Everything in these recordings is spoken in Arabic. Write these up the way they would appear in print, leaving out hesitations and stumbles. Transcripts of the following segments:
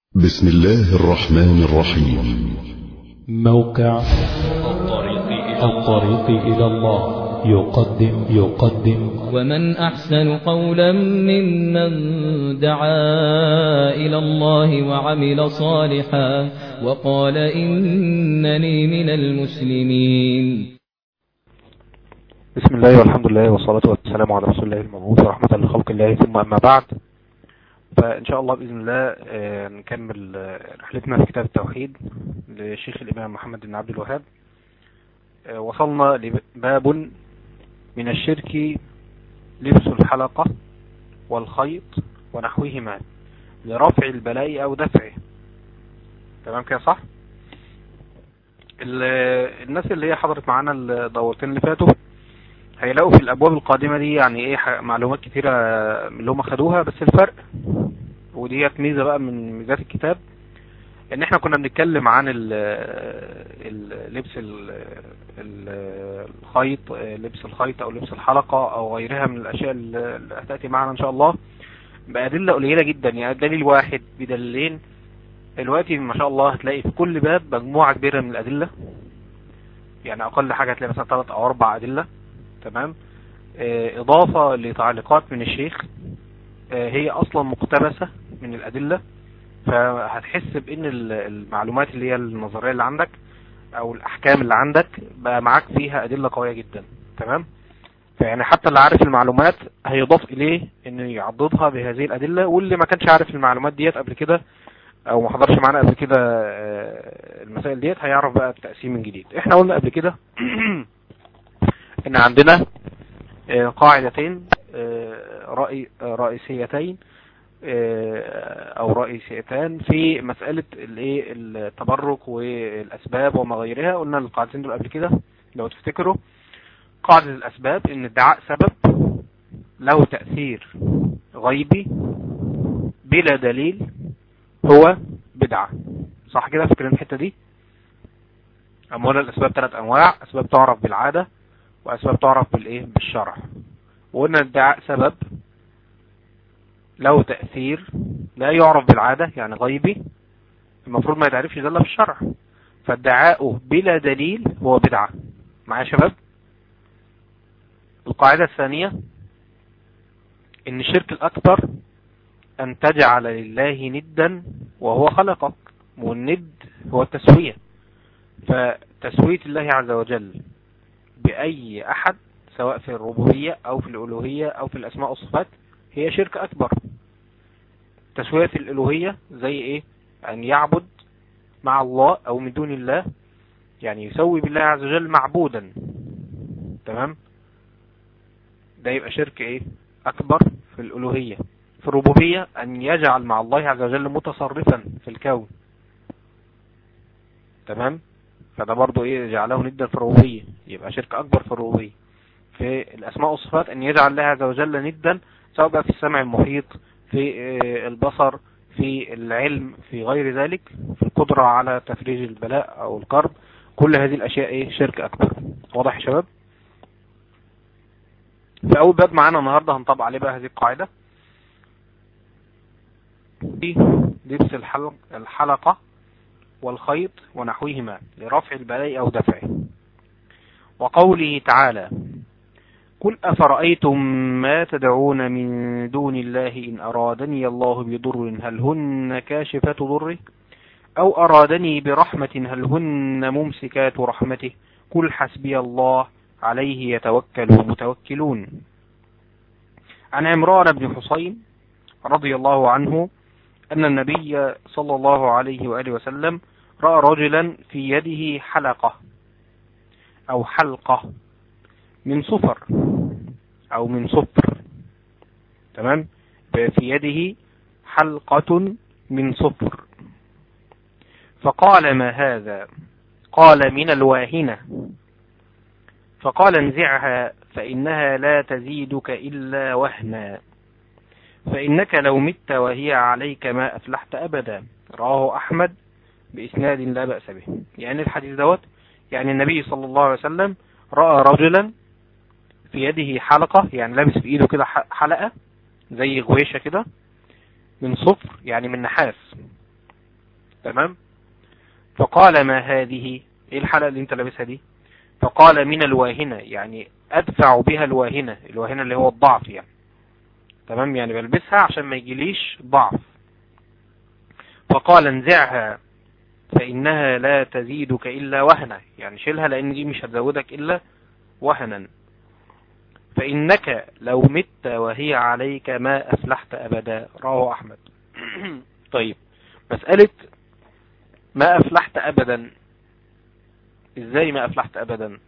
بسم الله الرحمن الرحيم. موقع الطريق إلى الله يقدم ومن أحسن قولا ممن دعا إلى الله وعمل صالحا وقال إنني من المسلمين. بسم الله والحمد لله والصلاة والسلام على رسول الله المبعوث رحمة لخلق الله، ثم أما بعد، فإن شاء الله بإذن الله نكمل رحلتنا في كتاب التوحيد لشيخ الإمام محمد بن عبد الوهاب. وصلنا لباب من الشرك لبس الحلقة والخيط ونحوهما لرفع البلاء أو دفعه. تمام كده صح؟ الناس اللي هي حضرت معانا الدورتين اللي فاتوا هيلاقوا في الابواب القادمه دي يعني ايه معلومات كتيره من اللي هم خدوها، بس الفرق وديت ميزه بقى من ميزات الكتاب ان احنا كنا بنتكلم عن لبس الخيط، لبس الخيط او لبس الحلقه او غيرها من الاشياء اللي هتاتي معنا ان شاء الله بادله قليله جدا، يعني دليل واحد بدليلين. دلوقتي ما شاء الله هتلاقي في كل باب مجموعه كبيره من الادله، يعني اقل حاجه هتلاقي مثلا 3 أو 4 ادله. تمام. اضافة لتعليقات من الشيخ هي اصلا مقتبسة من الادلة، فهتحس بان المعلومات اللي هي النظرية اللي عندك او الاحكام اللي عندك بقى معاك فيها ادلة قوية جدا. تمام. فيعني حتى اللي عارف المعلومات هيضاف اليه انه يعضدها بهذه الادلة، واللي ما كانش عارف المعلومات ديت قبل كده او ما حضرش معانا قبل كده المسائل ديت هيعرف بقى التقسيم من جديد. احنا قلنا قبل كده ان عندنا قاعدتين رئيسيتين او رئيسيتان في مسألة التبرك والاسباب وما غيرها. قلنا القاعدتين دول قبل كده لو تفتكروا. قاعدة الاسباب ان ادعاء سبب له تأثير غيبي بلا دليل هو بدعة، صح كده؟ فاكرين الحتة دي؟ امولا الاسباب 3 انواع: اسباب تعرف بالعادة، واسباب تعرف بالشرع. وقلنا ادعاء سبب له تأثير لا يعرف بالعادة يعني غيبي، المفروض ما يتعرفش ده الا في الشرع، فادعاؤه بلا دليل هو بدعة. معايا يا شباب؟ القاعدة الثانية ان الشرك الاكبر ان تجعل لله ندا وهو خلقك، والند هو التسوية، فتسوية الله عز وجل بأي أحد سواء في الربوبية أو في الألوهية أو في الأسماء والصفات هي شرك أكبر. تسوية الألوهية زي إيه؟ أن يعبد مع الله أو من دون الله، يعني يسوي بالله عز وجل معبودا. تمام؟ ده يبقى شرك إيه؟ أكبر في الألوهية. في الربوبية أن يجعل مع الله عز وجل متصرفا في الكون. تمام؟ فده برضو إيه؟ جعله ندا في الربوبية، يبقى شرك أكبر في الربوبية. في الأسماء والصفات أن يجعل الله عز وجل ندا، سواء بقى في السمع المحيط، في البصر، في العلم، في غير ذلك، في القدرة على تفريج البلاء أو الكرب. كل هذه الأشياء إيه؟ شرك أكبر. واضح يا شباب؟ في أول باب معانا النهاردة هنطبق عليه بقى هذه القاعدة في لبس الحلقة والخيط ونحوهما لرفع البلاء أو دفعه. وقوله تعالى: قل أفرأيتم ما تدعون من دون الله إن أرادني الله بضر هل هن كاشفات ضره أو أرادني برحمة هل هن ممسكات رحمته قل حسبي الله عليه يتوكل المتوكلون. عن عمران بن حسين رضي الله عنه أن النبي صلى الله عليه وآله وسلم رأى رجلا في يده حلقة أو حلقة من صفر أو من صفر. تمام. في يده حلقة من صفر، فقال: ما هذا؟ قال: من الواهنة. فقال: انزعها فإنها لا تزيدك إلا وهنا، فإنك لو مت وهي عليك ما أفلحت أبدا. رواه أحمد بإسناد لا بأس به. يعني الحديث دوت يعني النبي صلى الله عليه وسلم رأى رجلا في يده حلقة، يعني لابس في ايده كده حلقة زي غويشة كده من صفر، يعني من نحاس. تمام. فقال ما هذه، ايه الحلقة اللي انت لابسها دي؟ فقال من الواهنة، يعني ادفع بها الواهنة اللي هو الضعف يعني. تمام، يعني بلبسها عشان ما يجيليش ضعف. فقال انزعها فإنها لا تزيدك إلا وهنا، يعني شيلها لأن دي مش هتزودك إلا وهنا. فإنك لو مت وهي عليك ما أفلحت أبدا، رواه أحمد. طيب، مسألة ما أفلحت أبدا، إزاي ما أفلحت أبدا؟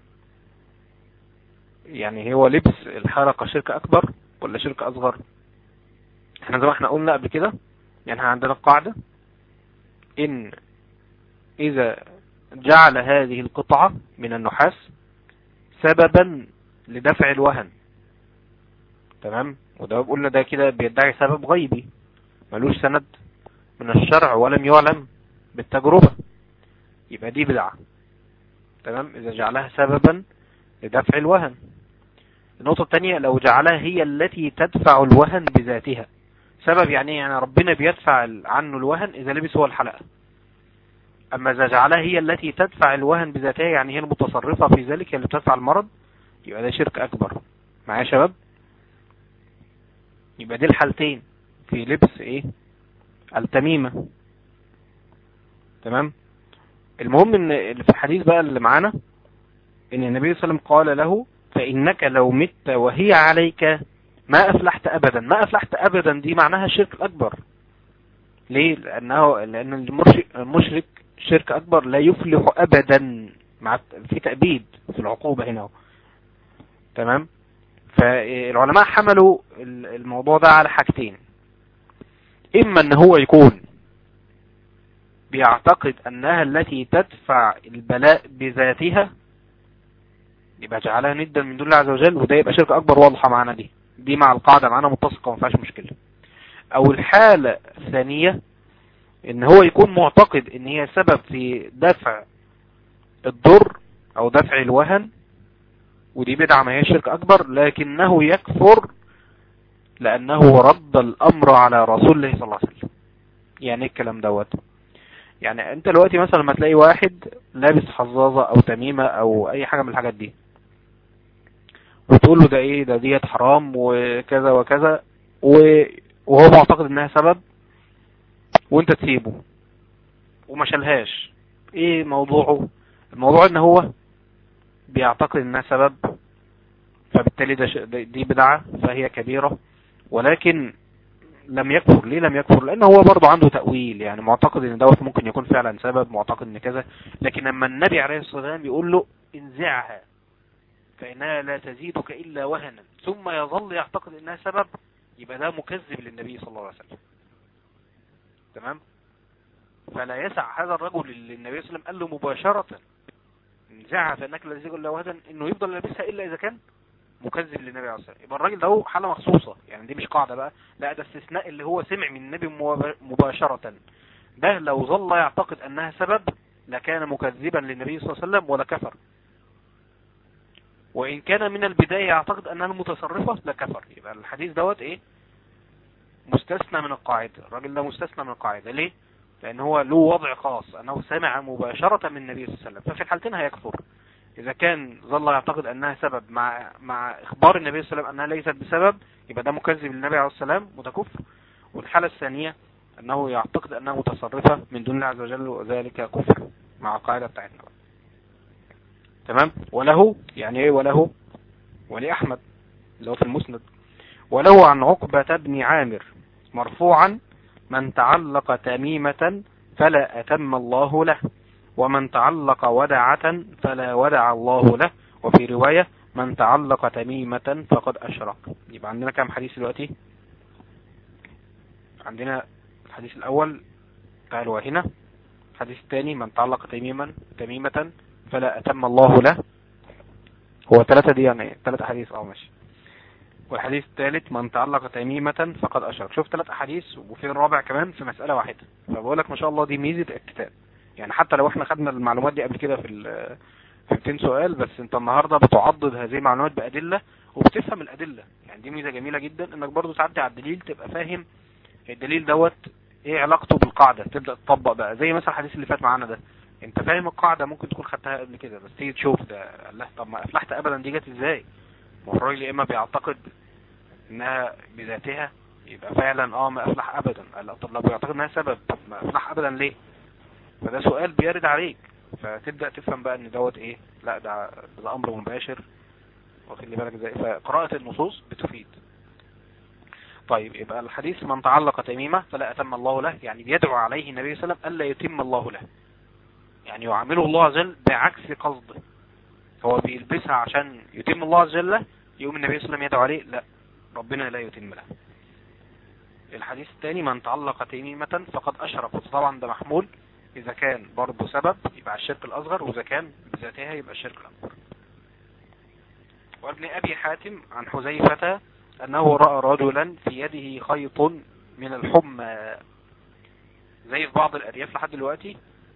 يعني هو لبس الحلقة شرك أكبر ولا شرك أصغر؟ احنا زي ما احنا قلنا قبل كده، يعني عندنا قاعدة إن إذا جعل هذه القطعة من النحاس سببا لدفع الوهن، تمام، وده قلنا ده كده بيدعي سبب غيبي ملوش سند من الشرع ولم يعلم بالتجربة، يبقى دي بدعة. تمام، إذا جعلها سببا لدفع الوهن. النقطة الثانية، لو جعلها هي التي تدفع الوهن بذاتها. سبب يعني يعني ربنا بيدفع عنه الوهن إذا لبس هو الحلقة. أما إذا جعلها هي التي تدفع الوهن بذاتها، يعني هي المتصرفة في ذلك، هي اللي بتدفع المرض، يبقى ده شرك أكبر. معايا يا شباب؟ يبقى دي الحالتين في لبس ايه؟ التميمة. تمام. المهم ان في الحديث بقى اللي معانا ان النبي صلى الله عليه وسلم قال له فإنك لو مت وهي عليك ما أفلحت أبدا. ما أفلحت أبدا دي معناها الشرك الأكبر. ليه؟ لأن المشرك شرك أكبر لا يفلح أبدا، في تأبيد في العقوبة هنا. تمام. فالعلماء حملوا الموضوع ده على حاجتين، إما أن هو يكون بيعتقد أنها التي تدفع البلاء بذاتها، يبقى جعلها ندا من دون الله عز وجل، وده يبقى شرك أكبر. واضحة معنا دي مع القاعدة معنا متسقة وما فيهاش مشكلة. أو الحالة الثانية إن هو يكون معتقد إن هي سبب في دفع الضر أو دفع الوهن، ودي بدعة ما هي شرك أكبر، لكنه يكفر لأنه رد الأمر على رسول الله صلى الله عليه وسلم. يعني الكلام دوت، يعني انت دلوقتي مثلا لما تلاقي واحد لابس حظاظة او تميمة او اي حاجة من الحاجات دي، وتقول له ده ايه ده، ديت حرام وكذا وكذا، وهو معتقد انها سبب، وانت تسيبه وما شالهاش، ايه موضوعه؟ الموضوع ان هو بيعتقد انها سبب، فبالتالي دي بدعة، فهي كبيرة، ولكن لم يكفر. ليه لم يكفر؟ لأنه هو برضه عنده تأويل، يعني معتقد ان دوت ممكن يكون فعلا سبب، معتقد ان كذا. لكن لما النبي عليه الصلاة والسلام يقول له انزعها فإنها لا تزيدك إلا وهنا، ثم يظل يعتقد انها سبب، يبقى ده مكذب للنبي صلى الله عليه وسلم. تمام. فلا يسع هذا الرجل اللي النبي صلى الله عليه وسلم قال له مباشرة انزعها فإنك لا تزيدك إلا وهنا، انه يفضل لابسها إلا إذا كان مكذب للنبي عليه الصلاة والسلام. يبقى الراجل ده هو حالة مخصوصة، يعني دي مش قاعدة بقى، لا ده استثناء، اللي هو سمع من النبي مباشرة. ده لو ظل يعتقد أنها سبب لكان مكذبا للنبي صلى الله عليه وسلم ولا كفر. وإن كان من البداية يعتقد أنها المتصرفة لكفر. يبقى الحديث دوت إيه؟ مستثنى من القاعدة. الراجل ده مستثنى من القاعدة. ليه؟ لأن هو له وضع خاص، أنه سمع مباشرة من النبي صلى الله عليه وسلم، ففي الحالتين هيكفر. إذا كان ظل يعتقد أنها سبب مع إخبار النبي صلى الله عليه وسلم أنها ليست بسبب، يبقى ده مكذب للنبي عليه الصلاة والسلام متكفر. والحالة الثانية أنه يعتقد أنها متصرفة من دون الله عز وجل، وذلك كفر مع القاعدة بتاعتنا. تمام. وله يعني إيه؟ وله ولأحمد اللي هو في المسند، وله عن عقبة بن عامر مرفوعا من تعلق تميمة فلا أتم الله له، ومن تعلق ودعة فلا ودع الله له، وفي رواية من تعلق تميمة فقد أشرك. يبقى عندنا كم حديث دلوقتي؟ عندنا الحديث الأول بتاع الواهنة، الحديث الثاني من تعلق تميمة فلا أتم الله له، هو ثلاثة دي يعني 3 حديث ماشي. والحديث الثالث من تعلق تميمة فقد أشرك. شوف 3 أحاديث، وفي الرابع كمان في مسألة واحدة. فبقول لك ما شاء الله دي ميزة الكتاب، يعني حتى لو احنا خدنا المعلومات دي قبل كده في 200 سؤال، بس انت النهاردة بتعضد هذه المعلومات بأدلة وبتفهم الأدلة. يعني دي ميزة جميلة جدا، انك برضو تعدي على الدليل تبقى فاهم الدليل دوت ايه علاقته بالقاعدة، تبدأ تطبق بقى زي مثلا الحديث اللي فات معانا ده. انت فاهم القاعدة، ممكن تكون خدتها قبل كده، بس تيجي تشوف ده الله، طب ما افلحت ابدا دي جت ازاي؟ والراجل يا اما بيعتقد انها بذاتها يبقى فعلا ما افلح ابدا، لا طب لو بيعتقد انها سبب، طب ما افلح ابدا ليه؟ فده سؤال بيرد عليك، فتبدأ تفهم بقى ان دوت ايه، لا ده امر مباشر، واخد لي بالك ازاي؟ فقراءة النصوص بتفيد. طيب يبقى الحديث من تعلق تميمة فلا أتم الله له، يعني بيدعو عليه النبي صلى الله عليه وسلم ألا يتم الله له، يعني يعامله الله عز وجل بعكس قصده، هو بيلبسها عشان يتم الله عز وجل، يقوم النبي صلى الله عليه وسلم يدعو عليه لا ربنا لا يتم له. الحديث الثاني من تعلق تميمة فقد أشرك، طبعا ده محمول إذا كان برضه سبب يبقى الشرك الأصغر، وإذا كان بذاتها يبقى الشرك الأكبر. وابن أبي حاتم عن حذيفة أنه رأى رجلا في يده خيط من الحمى، زي في بعض الأرياف لحد دلوقتي،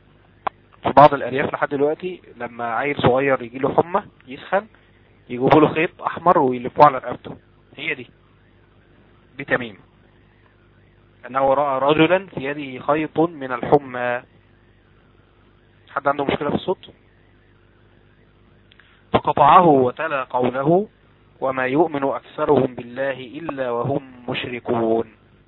لما عيل صغير يجي له حمى يسخن يجيبوا له خيط أحمر ويلفوه على رقبته، هي دي تميم. أنه رأى رجلا في يده خيط من الحمى. حد عنده مشكلة في الصوت؟ فقطعه وتلا قوله وما يؤمن أكثرهم بالله إلا وهم مشركون.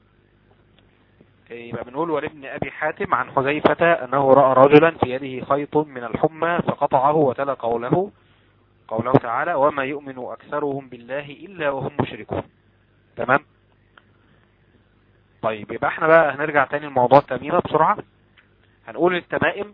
يبقى بنقول ولابن أبي حاتم عن حذيفة أنه رأى رجلا في يده خيط من الحمى فقطعه وتلا قوله تعالى وما يؤمن أكثرهم بالله إلا وهم مشركون. تمام. طيب يبقى احنا بقى هنرجع تاني لموضوع التميمة بسرعة. هنقول التمائم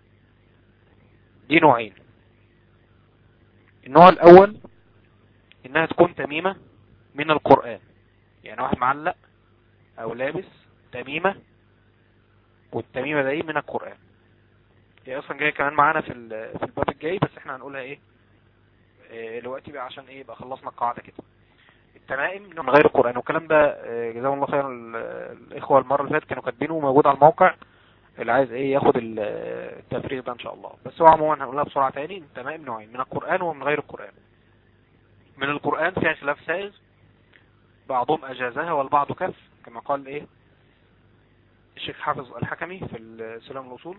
دي نوعين. النوع الأول إنها تكون تميمة من القرآن، يعني واحد معلق أو لابس تميمة والتميمة دي من القرآن. هي أصلا جاية كمان معانا في الباب الجاي، بس احنا هنقولها ايه دلوقتي بقى عشان ايه يبقى خلصنا القاعدة كده. التمائم من غير القرآن، والكلام ده جزاهم الله خير الإخوة المرة اللي فاتت كانوا كاتبينه موجود على الموقع، اللي عايز ايه ياخد التفريغ ده ان شاء الله. بس هو عموما هنقولها بسرعة تاني. التمائم نوعين، من القرآن ومن غير القرآن. من القرآن فيها خلاف سائغ، بعضهم أجازها والبعض كف، كما قال ايه الشيخ حافظ الحكمي في سلام الوصول،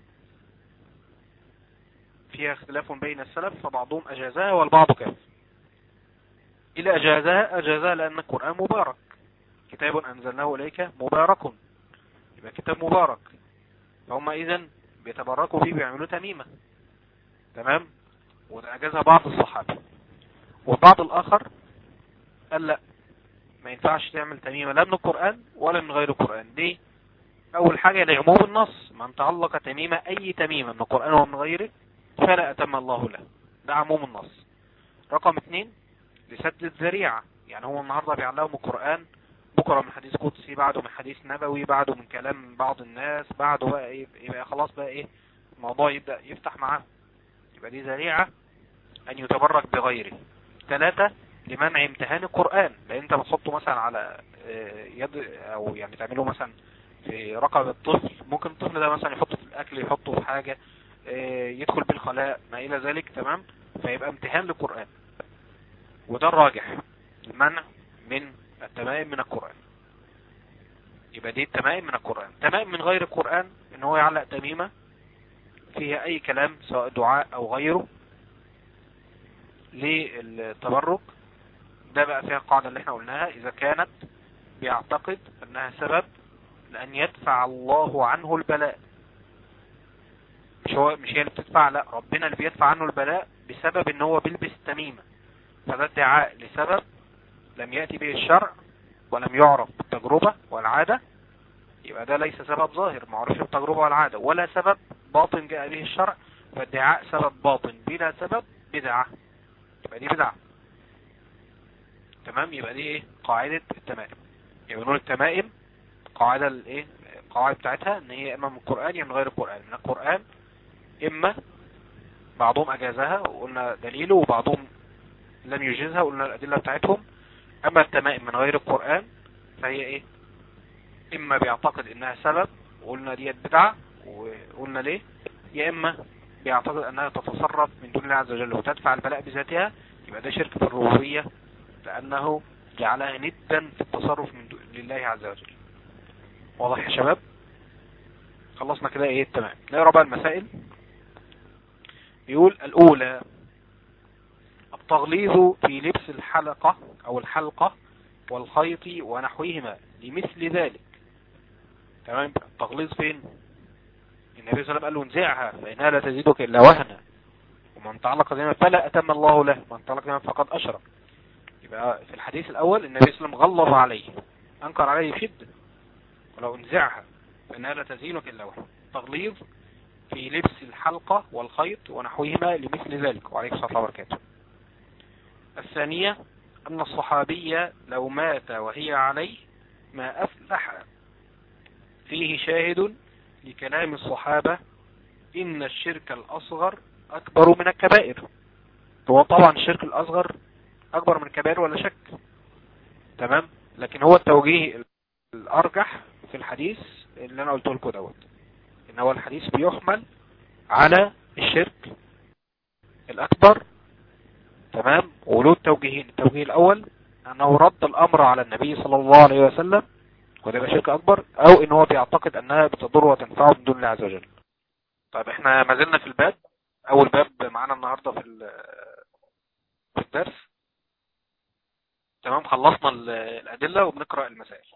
فيها اختلاف بين السلف فبعضهم أجازها والبعض كف. إلى أجازها لأن القرآن مبارك، كتاب أنزلناه إليك مبارك، يبقى كتاب مبارك، فهم إذن بيتبركوا فيه بيعملوا تميمة. تمام. وأجازها بعض الصحابة، والبعض الآخر قال لا ما ينفعش تعمل تميمة لا من القرآن ولا من غير القرآن. دي أول حاجة لعموم النص، من تعلق تميمة أي تميمة من القرآن ومن غيره فلا أتم الله له، ده عموم النص. رقم 2 لسد الذريعة، يعني هو النهاردة بيعلموا القرآن، بكرة من حديث قدسي، بعده من حديث نبوي، بعده من كلام بعض الناس، بعده بقى ايه يبقى خلاص بقى ايه الموضوع يبدأ يفتح معاه، يبقى دي ذريعة أن يتبرك بغيره. 3 لمنع امتهان القرآن، لأن انت بتحطه مثلا على يد او يعني تعمله مثلا في رقبة الطفل، ممكن الطفل ده مثلا يحطه في الأكل، يحطه في حاجة يدخل بالخلاء ما إلى ذلك. تمام. فيبقى امتهان للقرآن، وده الراجح، المنع من التمائم من القرآن. يبقى دي التمائم من القرآن. تمائم من غير القرآن ان هو يعلق تميمة فيها اي كلام سواء دعاء او غيره للتبرك، ده بقى فيها القاعدة اللي احنا قلناها، اذا كانت بيعتقد انها سبب لان يدفع الله عنه البلاء. مش هي اللي بتدفع، لا ربنا اللي بيدفع عنه البلاء بسبب ان هو بيلبس تميمة، فده ادعاء لسبب لم يأتي به الشرع ولم يعرف بالتجربة والعادة، يبقى ده ليس سبب ظاهر معروف بالتجربة والعادة، ولا سبب باطن جاء به الشرع، فادعاء سبب باطن بلا سبب بدعة، يبقى دي بدعة. تمام. يبقى دي ايه قاعدة التمائم. يبقى نقول التمائم قاعدة الايه القواعد بتاعتها ان هي اما من القرآن يا من غير القرآن. من القرآن اما بعضهم اجازها وقلنا دليله، وبعضهم لم يجيزها وقلنا الادلة بتاعتهم. اما التمائم من غير القرآن فهي ايه اما بيعتقد انها سبب وقلنا ديت بدعة وقلنا ليه، يا اما بيعتقد انها تتصرف من دون الله عز وجل وتدفع البلاء بذاتها، يبقى ده شرك في الربوبية لانه جعلها ندا في التصرف من لله عز وجل. واضح يا شباب؟ خلصنا كده ايه تمام. نقرا بقى المسائل. بيقول الأولى التغليظ في لبس الحلقة أو الحلقة والخيط ونحوهما لمثل ذلك. تمام. التغليظ فين؟ النبي صلى الله عليه وسلم قال له انزعها فإنها لا تزيدك إلا وهنا، ومن تعلق دائما فلا أتم الله له، من تعلق دائما فقد أشرك. يبقى في الحديث الأول النبي صلى الله عليه وسلم غلظ عليه، أنكر عليه بشدة، ولو انزعها فإنها لا تزيدك إلا وهنا. تغليظ في لبس الحلقة والخيط ونحوهما لمثل ذلك، وعليكم الصلاة وبركاته. الثانية أن الصحابي لو مات وهي عليه ما أفلح. فيه شاهد لكلام الصحابة إن الشرك الأصغر أكبر من الكبائر. هو طبعا الشرك الأصغر أكبر من الكبائر ولا شك، تمام. لكن هو التوجيه الأرجح في الحديث اللي أنا قلته لكم دوت، إن هو الحديث بيحمل على الشرك الأكبر، تمام. وله التوجيهين. التوجيه الأول أنه رد الأمر على النبي صلى الله عليه وسلم وده يبقى شرك أكبر، أو إن هو بيعتقد أنها بتضر وتنفعه من دون الله عز وجل. طيب احنا ما زلنا في الباب، أول باب معانا النهاردة في الدرس، تمام. خلصنا الأدلة وبنقرأ المسائل.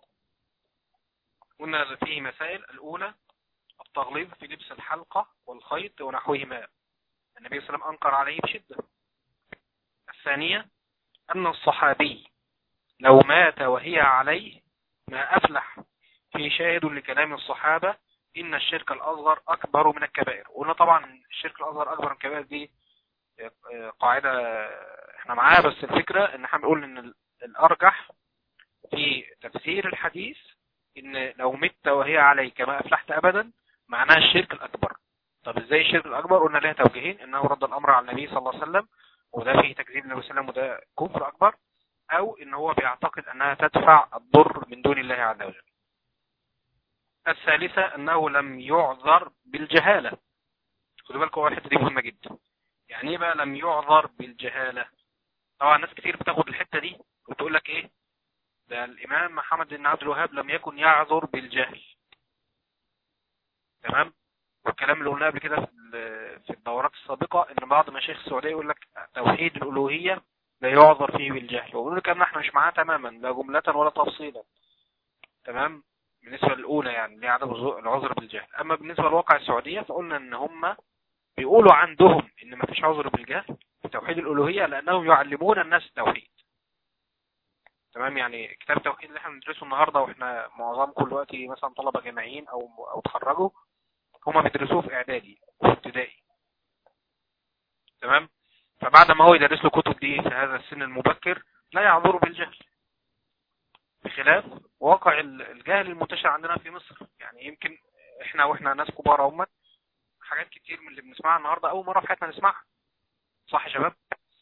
قلنا فيه مسائل. الأولى التغليظ في لبس الحلقة والخيط ونحوهما، النبي صلى الله عليه وسلم أنكر عليه بشدة. الثانية أن الصحابي لو مات وهي عليه ما أفلح. في شاهد لكلام الصحابة إن الشرك الأصغر أكبر من الكبائر. وقلنا طبعا الشرك الأصغر أكبر من الكبائر دي قاعدة احنا معاها، بس الفكرة ان احنا بنقول ان الأرجح في تفسير الحديث ان لو مت وهي عليك ما أفلحت أبدا معناها الشرك الأكبر. طب ازاي الشرك الأكبر؟ قلنا لها توجيهين، انه رد الأمر على النبي صلى الله عليه وسلم وده فيه تكذيب النبي صلى الله عليه وسلم وده كفر أكبر، أو إن هو بيعتقد أنها تدفع الضر من دون الله عز وجل. الثالثة أنه لم يعذر بالجهالة. خدوا بالكم الحتة دي مهمة جدا. يعني ايه بقى لم يعذر بالجهالة؟ طبعا ناس كتير بتاخد الحتة دي وتقول لك ايه ده الإمام محمد بن عبد الوهاب لم يكن يعذر بالجهل، تمام. والكلام اللي قلناه قبل كده في الدورات السابقة ان بعض مشايخ السعودية يقول لك توحيد الألوهية لا يعذر فيه بالجهل، ويقول لك ان احنا مش معاه تماما لا جملة ولا تفصيلا، تمام. بالنسبة للأولى يعني لعدم العذر بالجهل. اما بالنسبة لواقع السعودية فقلنا ان هم بيقولوا عندهم ان ما فيش عذر بالجهل في توحيد الألوهية لانهم يعلمون الناس التوحيد، تمام. يعني كتاب التوحيد اللي احنا بندرسه النهاردة واحنا معظمكم دلوقتي مثلا طلبة جامعيين او تخرجوا، هم بيدرسوه في اعدادي وفي ابتدائي، تمام. فبعد ما هو يدرس له كتب دي في هذا السن المبكر لا يعذر بالجهل، بخلاف واقع الجهل المنتشر عندنا في مصر. يعني يمكن واحنا ناس كبار هم حاجات كتير من اللي بنسمعها النهاردة اول مرة في حياتنا نسمعها، صح يا شباب؟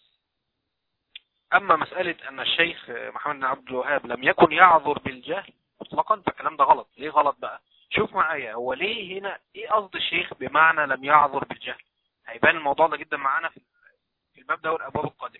اما مسألة ان الشيخ محمد بن عبد الوهاب لم يكن يعذر بالجهل مطلقا فالكلام ده غلط. ليه غلط بقى؟ شوف معايا هو ليه هنا ايه قصد الشيخ بمعنى لم يعذر بالجهل. هيبان الموضوع ده جدا معانا في الباب ده والابواب القادمة.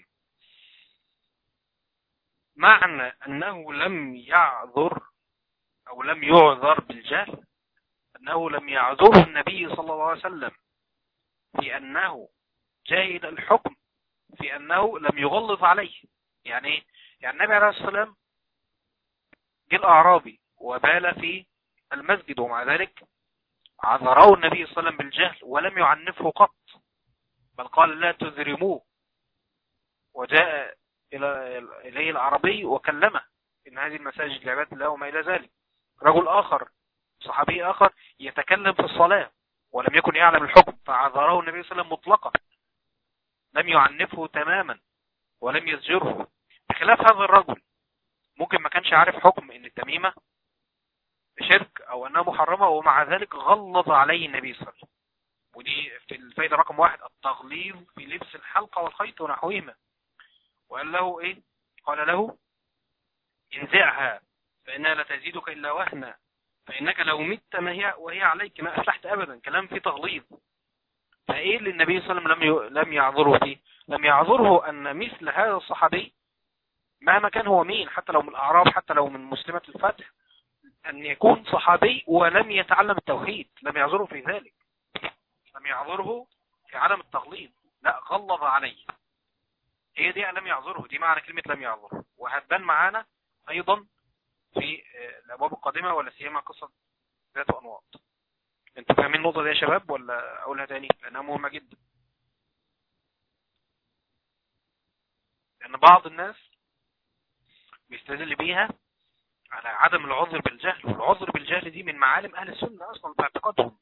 معنى انه لم يعذر او لم يعذر بالجهل انه لم يعذره النبي صلى الله عليه وسلم في انه جاهد الحكم، في انه لم يغلظ عليه. يعني ايه؟ يعني النبي عليه الصلاة والسلام جه الاعرابي وبال في المسجد ومع ذلك عذره النبي صلى الله عليه وسلم بالجهل ولم يعنفه قط، بل قال لا تذرموه. وجاء إليه العربي وكلمه إن هذه المساجد لعبادة الله وما إلى ذلك. رجل آخر صحابي آخر يتكلم في الصلاة ولم يكن يعلم الحكم فعذره النبي صلى الله عليه وسلم مطلقا، لم يعنفه تماما ولم يزجره. بخلاف هذا الرجل ممكن ما كانش عارف حكم إن التميمة شرك أو أنها محرمة ومع ذلك غلظ عليه النبي صلى الله عليه وسلم. ودي في الفائدة رقم 1 التغليظ في لبس الحلقة والخيط ونحوهما. وقال له ايه؟ قال له انزعها فإنها لا تزيدك إلا وهنا فإنك لو مت وهي عليك ما أفلحت أبدا. كلام فيه تغليظ. فإيه اللي النبي صلى الله عليه وسلم لم يعذره فيه؟ لم يعذره أن مثل هذا الصحابي مهما كان هو مين، حتى لو من الأعراب حتى لو من مسلمة الفتح، أن يكون صحابي ولم يتعلم التوحيد، لم يعذره في ذلك، لم يعذره في عدم التغليظ، لا غلظ عليه. هي دي لم يعذره، دي معنى كلمة لم يعذره، وهتبان معانا أيضا في الأبواب القادمة، ولا سيما قصة ذات أنواط. انتوا فاهمين النقطة دي يا شباب ولا أقولها تاني؟ لأنها مهمة جدا. لأن بعض الناس بيستدل بيها على عدم العذر بالجهل، والعذر بالجهل دي من معالم أهل السنة أصلا في اعتقادهم،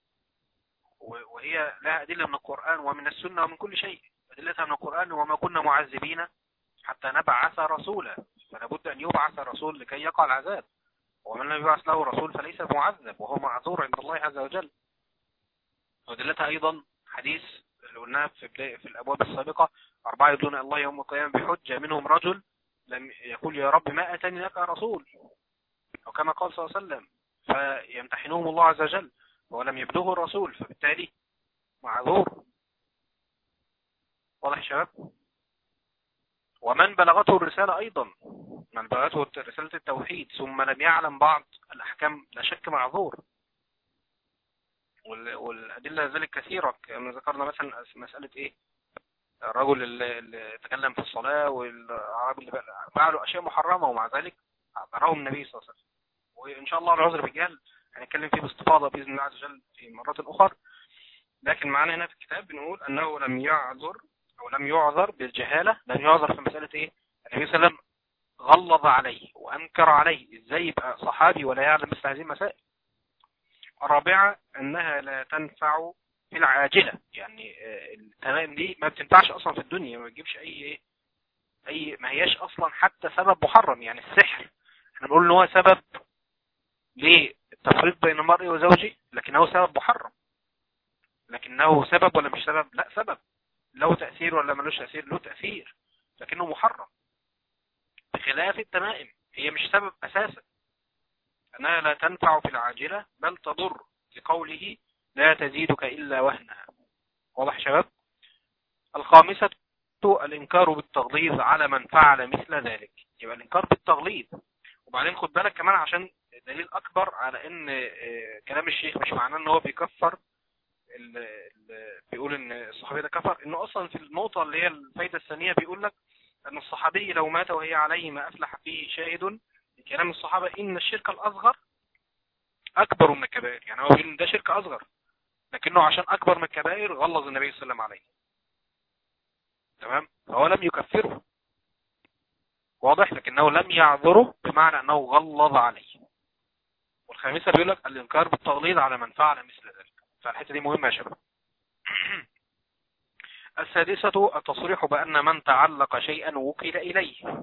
وهي لها أدلة من القرآن ومن السنة ومن كل شيء. أدلتها من القرآن: وما كنا معذبين حتى نبعث رسولا، فلا بد أن يبعث رسول لكي يقع العذاب، ومن لم يبعث له رسول فليس معذب وهو معذور عند الله عز وجل. وأدلتها أيضا حديث اللي قلناه في الأبواب السابقة: 4 يدون الله يوم القيامة بحجة، منهم رجل لم يقول يا رب ما أتاني لك رسول، أو كما قال صلى الله عليه وسلم، فيمتحنهم الله عز وجل ولم يبلغه الرسول، فبالتالي معذور. واضح يا شباب؟ ومن بلغته الرسالة أيضا، من بلغته رسالة التوحيد ثم لم يعلم بعض الأحكام لا شك معذور. والأدلة ذلك كثيرة، كما ذكرنا مثلا مسألة إيه؟ الرجل اللي تكلم في الصلاة، والعرب اللي فعلوا أشياء محرمة ومع ذلك اعترهم النبي صلى الله عليه وسلم. وإن شاء الله العذر بالجهل هنتكلم فيه باستفاضة بإذن الله عز وجل في مرات أخرى، لكن معنا هنا في الكتاب بنقول أنه لم يعذر أو لم يعذر بالجهالة، لم يعذر في مسألة إيه؟ النبي صلى الله عليه وسلم غلظ عليه وأنكر عليه، إزاي يبقى صحابي ولا يعلم مثل هذه المسائل. الرابعة أنها لا تنفع في العاجلة، يعني التمام دي ما بتنفعش أصلا في الدنيا، ما بتجيبش أي ما هياش أصلا حتى سبب محرم. يعني السحر احنا بنقول إن هو سبب للتفريق بين المرء وزوجه، لكنه سبب محرم. لكنه سبب ولا مش سبب؟ لا سبب، له تأثير ولا ملوش تأثير؟ له تأثير لكنه محرم، بخلاف التمائم هي مش سبب أساسا. أنها لا تنفع في العاجلة بل تضر، لقوله لا تزيدك إلا وهنها. واضح شباب؟ الخامسة الإنكار بالتغليظ على من فعل مثل ذلك. يبقى الإنكار بالتغليظ. وبعدين خد بالك كمان عشان دليل أكبر على إن كلام الشيخ مش معناه إن هو بيكفر، بيقول إن الصحابي ده كفر، إنه أصلا في النقطة اللي هي الفايدة الثانية بيقول لك أن الصحابي لو مات وهي عليه ما أفلح فيه شاهد لكلام الصحابة إن الشرك الأصغر أكبر من الكبائر. يعني هو بيقول إن ده شرك أصغر، لكنه عشان أكبر من الكبائر غلظ النبي صلى الله عليه وسلم عليه. تمام؟ فهو لم يكفره، واضح، لكنه لم يعذره بمعنى أنه غلظ عليه. والخامسة بيقول لك الإنكار بالتغليظ على من فعل مثل ذلك. فالحتة دي مهمة يا شباب. السادسة التصريح بأن من تعلق شيئا وكل إليه.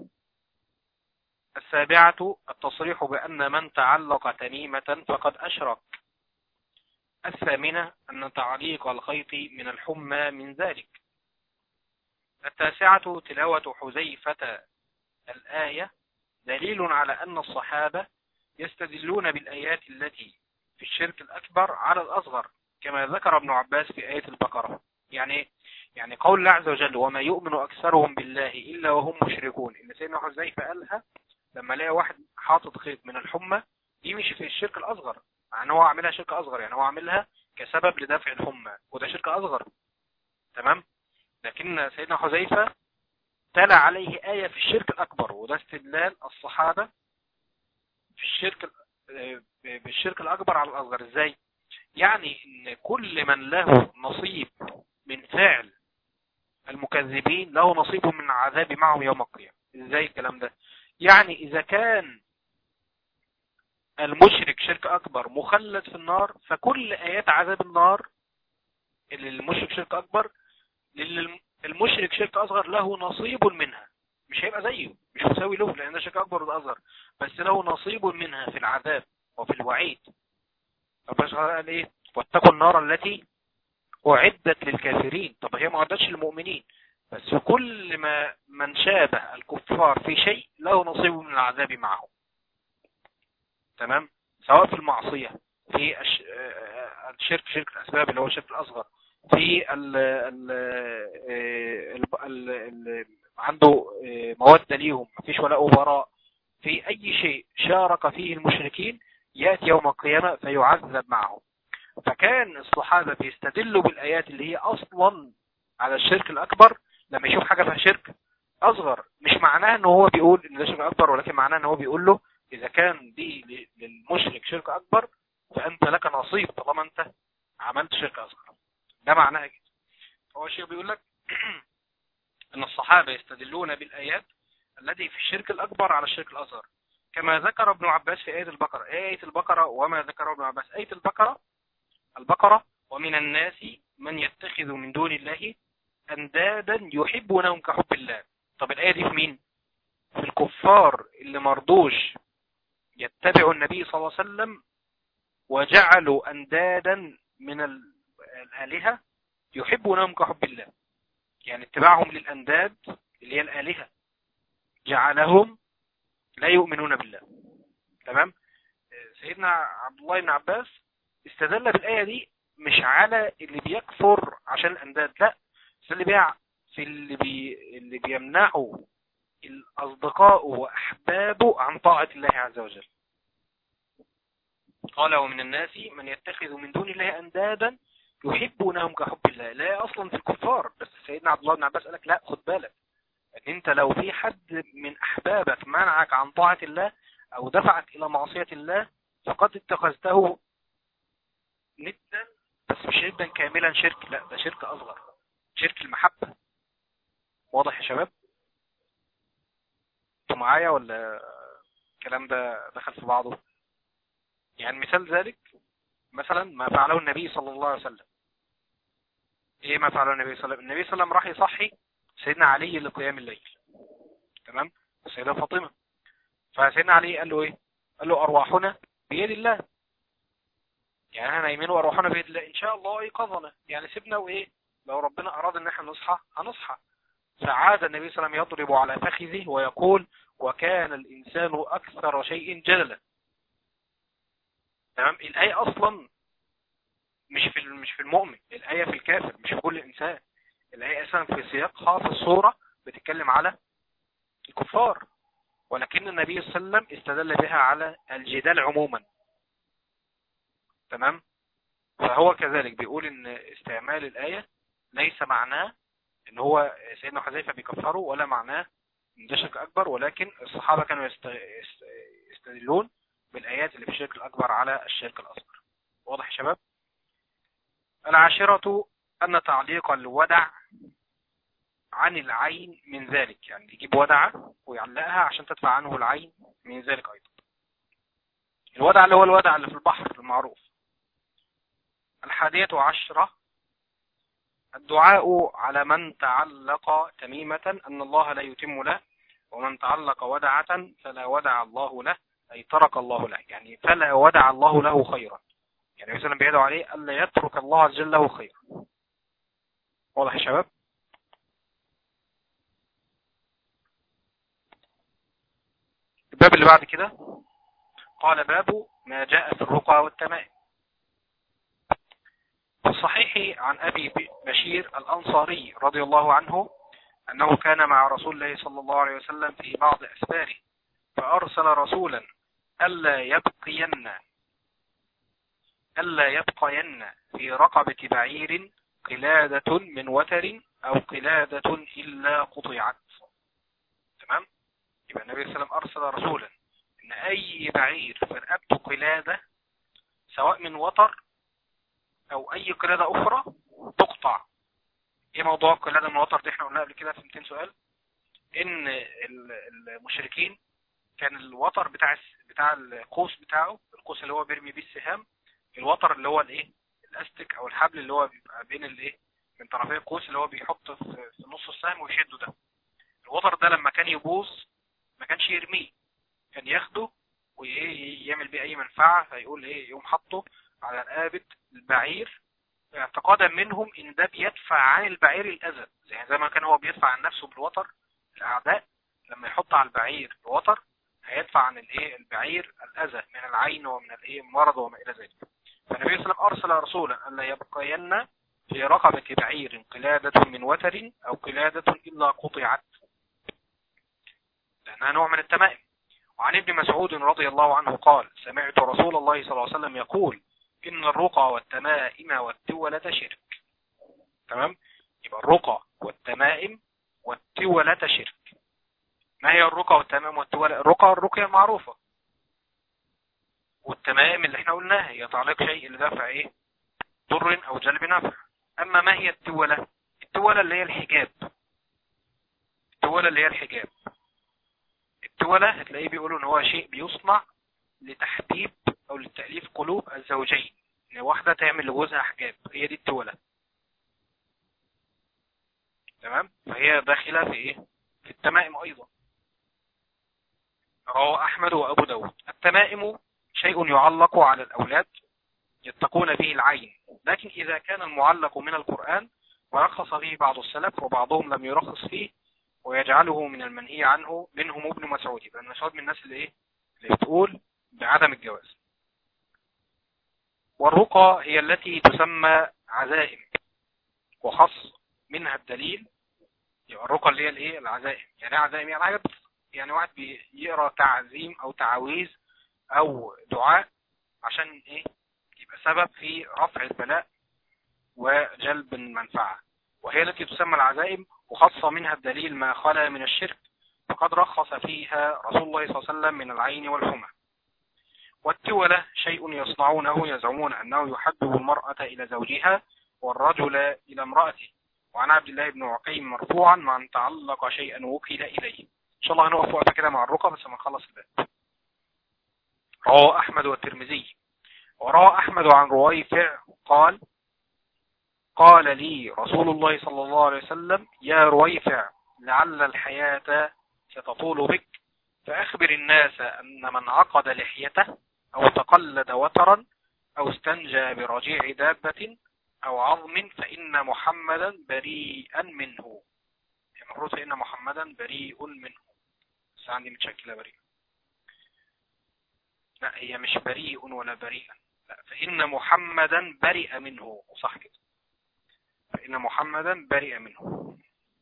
السابعة التصريح بأن من تعلق تميمة فقد أشرك. الثامنة أن تعليق الخيط من الحمى من ذلك. التاسعة تلاوة حذيفة الآية دليل على أن الصحابة يستدلون بالآيات التي في الشرك الأكبر على الأصغر، كما ذكر ابن عباس في آية البقرة. يعني قول الله عز وجل وما يؤمن أكثرهم بالله إلا وهم مشركون، إن سيدنا حذيفة قالها لما لقى واحد حاطط خيط من الحمى، دي مش في الشرك الأصغر، مع أنه هو عاملها شرك أصغر، يعني هو عاملها كسبب لدفع الحمى، وده شرك أصغر. تمام؟ لكن سيدنا حذيفة تلا عليه آية في الشرك الأكبر، وده استدلال الصحابة في بالشرك الأكبر على الأصغر. إزاي؟ يعني إن كل من له نصيب من فعل المكذبين له نصيب من العذاب معهم يوم القيامة. إزاي الكلام ده؟ يعني إذا كان المشرك شرك أكبر مخلد في النار، فكل آيات عذاب النار اللي المشرك شرك أكبر المشرك شرك أصغر له نصيب منها، مش هيبقى زيه، مش مساوي له، لأن ده شرك أكبر وده أصغر، بس له نصيب منها في العذاب وفي الوعيد. ربنا قال إيه؟ واتقوا النار التي أعدت للكافرين. طب هي ما أعدتش للمؤمنين، بس كل من شابه الكفار في شيء له نصيب من العذاب معه. تمام؟ سواء في المعصية، في الشرك، شرك الأسباب اللي هو الشرك الأصغر، في عنده مودة ليهم، مفيش ولاء وبراء، في أي شيء شارك فيه المشركين يأتي يوم القيامة فيعذب معهم. فكان الصحابة بيستدلوا بالآيات اللي هي أصلا على الشرك الأكبر لما يشوف حاجة فيها شرك أصغر. مش معناه أنه هو بيقول إن ده شرك أكبر، ولكن معناه أنه هو بيقول له إذا كان دي للمشرك شرك أكبر فأنت لك نصيب طالما أنت عملت شرك أصغر. ده معناه كده. هو الشيخ بيقول لك أن الصحابة يستدلون بالآيات التي في الشرك الأكبر على الشرك الأصغر، كما ذكر ابن عباس في آية البقرة. آية البقرة وما ذكره ابن عباس. آية البقرة ومن الناس من يتخذ من دون الله أندادا يحبونهم كحب الله. طب الآية دي في مين؟ في الكفار اللي مرضوش يتبعوا النبي صلى الله عليه وسلم وجعلوا أندادا من الآلهة يحبونهم كحب الله. يعني اتباعهم للأنداد اللي هي الآلهة جعلهم لا يؤمنون بالله. تمام. سيدنا عبد الله بن عباس استدل بالآية دي مش على اللي بيكفر عشان الأنداد، لا، اللي بيع في اللي بيمنعوا الأصدقاء وأحبابه عن طاعة الله عز وجل. قال ومن الناس من يتخذ من دون الله أندادا يحبونهم كحب الله. لا أصلا في الكفار، بس سيدنا عبد الله بن عباس قالك لا، خد بالك ان انت لو في حد من احبابك منعك عن طاعة الله او دفعك الى معصية الله فقد اتخذته ندا، بس مش ندا كاملا شرك، لا ده شرك اصغر، شرك المحبة. واضح يا شباب؟ انتوا معايا ولا الكلام ده دخل في بعضه؟ يعني مثال ذلك مثلا ما فعله النبي صلى الله عليه وسلم. ايه ما فعله النبي صلى الله عليه وسلم؟ النبي صلى الله عليه وسلم راح يصحي سيدنا علي لقيام الليل، تمام، السيدة فاطمة. فسيدنا علي قال له ايه؟ قال له ارواحنا بيد الله، يعني احنا نايمين وارواحنا بيد الله، ان شاء الله ايقظنا، يعني سيبنا وايه، لو ربنا اراد ان احنا نصحى هنصحى. فعاد النبي صلى الله عليه وسلم يضرب على فخذه ويقول وكان الانسان اكثر شيء جدلا. تمام. الايه اصلا مش في المؤمن، الايه في الكافر، مش في كل انسان. الآية أصلا في سياقها في الصورة بتتكلم على الكفار، ولكن النبي صلى الله عليه وسلم استدل بها على الجدال عموما. تمام. فهو كذلك بيقول ان استعمال الآية ليس معناه ان هو سيدنا حذيفة بيكفره، ولا معناه ان ده شرك أكبر، ولكن الصحابة كانوا يستدلون بالآيات اللي في الشرك الأكبر على الشرك الأصغر. واضح يا شباب؟ العاشرة أن تعليق الودع عن العين من ذلك، يعني يجيب ودعة ويعلقها عشان تدفع عنه العين من ذلك أيضا. الودع اللي هو الودع اللي في البحر المعروف. 11 الدعاء على من تعلق تميمة أن الله لا يتم له، ومن تعلق ودعة فلا ودع الله له، أي ترك الله له، يعني فلا ودع الله له خيرا، يعني مثلا بيدعو عليه ألا يترك الله عز وجل له خيرا. واضح يا شباب؟ الباب اللي بعد كده قال باب ما جاء في الرقى والتمائم. في الصحيح عن أبي بشير الأنصاري رضي الله عنه أنه كان مع رسول الله صلى الله عليه وسلم في بعض أسفاره، فأرسل رسولا ألا يبقين في رقبة بعير قلادة من وتر أو قلادة إلا قطعت. تمام. يبقى النبي صلى الله عليه وسلم أرسل رسولا إن أي بعير في رقبته قلادة سواء من وتر أو أي قلادة أخرى تقطع. إيه موضوع القلادة من وتر دي؟ إحنا قلنا قبل كده في 200 سؤال إن المشركين كان الوتر بتاع القوس بتاعه، القوس اللي هو بيرمي بيه السهام، الوتر اللي هو الايه الاستك او الحبل اللي هو بيبقى بين الايه من طرفي القوس اللي هو بيحط في نص السهم ويشده، ده الوتر ده لما كان يبوظ ما كانش يرميه، كان ياخده ويعمل بيه اي منفعة، فيقول ايه يقوم حطه على رقبة البعير اعتقادا منهم ان ده بيدفع عن البعير الاذى، زي ما كان هو بيدفع عن نفسه بالوتر الاعداء، لما يحط على البعير الوتر هيدفع عن البعير الاذى من العين ومن المرض وما الى ذلك. فالنبي صلى الله عليه وسلم ارسل رسولا الا يبقين في رقبة بعير قلادة من وتر او قلادة الا قطعت، لانها نوع من التمائم. وعن ابن مسعود رضي الله عنه قال سمعت رسول الله صلى الله عليه وسلم يقول إن الرقى والتمائم والتولة شرك. تمام؟ يبقى الرقى والتمائم والتولة شرك. ما هي الرقى والتمائم والتولة؟ الرقية معروفة، والتمائم اللي احنا قلناها هي تعليق شيء لدفع ايه؟ ضر او جلب نفع. اما ما هي التولة؟ التولة اللي هي الحجاب. التولة هتلاقيه بيقولوا ان هو شيء بيصنع لتحبيب او لتأليف قلوب الزوجين، ان واحدة تعمل لجوزها حجاب، هي دي التولة. تمام؟ فهي داخلة في ايه؟ في التمائم ايضا. رواه احمد وابو داود. التمائم شيء يعلق على الاولاد يتقون به العين، لكن اذا كان المعلق من القرآن ورخص به بعض السلف وبعضهم لم يرخص فيه ويجعله من المنهي عنه منهم ابن مسعود. يبقى ابن مسعود من الناس اللي بتقول بعدم الجواز. والرقى هي التي تسمى عزائم وخص منها الدليل. يبقى الرقى اللي هي العزائم. يعني عزائم يعني حاجه، يعني واحد بيقرا تعزيم او تعويذ او دعاء عشان يبقى سبب في رفع البلاء وجلب المنفعة، وهي التي تسمى العزائم وخص منها الدليل ما خلا من الشرك، فقد رخص فيها رسول الله صلى الله عليه وسلم من العين والحمى. والتولة شيء يصنعونه يزعمون أنه يحبب المرأة إلى زوجها والرجل إلى امرأته. وعن عبد الله بن عقيم مرفوعا من تعلق شيئا وكل إليه. إن شاء الله هنقف وقفة كده مع الرقى بس ما نخلص الباب. رواه أحمد والترمذي. وروى أحمد عن رويفع قال لي رسول الله صلى الله عليه وسلم يا رويفع لعل الحياة ستطول بك فأخبر الناس أن من عقد لحيته أو تقلد وترا أو استنجى برجيع دابة أو عظم فإن محمدا بريئا منه. المفروض فإن محمدا بريء منه، بس عندي متشكلة بريء. لا هي مش بريء ولا بريئا، لا فإن محمدا برئ منه، صح كده، فإن محمدا برئ منه.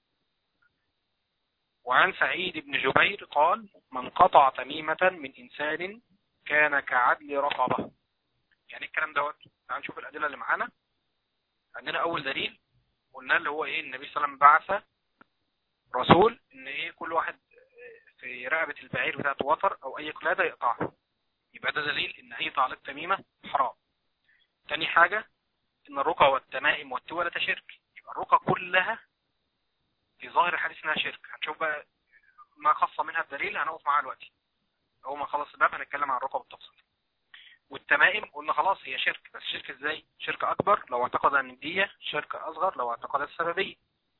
وعن سعيد بن جبير قال من قطع تميمة من إنسان كان كعدل رقبة. يعني الكلام دوت تعال نشوف الأدلة اللي معانا. عندنا أول دليل قلنا اللي هو النبي صلى الله عليه وسلم بعث رسول ان كل واحد في رقبة البعير بتاعته وتر أو أي قلادة يقطعها. يبقى ده دليل ان أي تعليق تميمة حرام. تاني حاجة ان الرقى والتمائم والتولة شرك. يبقى الرقى كلها في ظاهر الحديث انها شرك. هنشوف بقى ما خص منها الدليل هنقف معاه دلوقتي. اول ما نخلص الباب هنتكلم عن الرقى بالتفصيل. والتمائم قلنا خلاص هي شرك، بس شرك ازاي؟ شرك اكبر لو اعتقد الندية، شرك اصغر لو اعتقد السببية.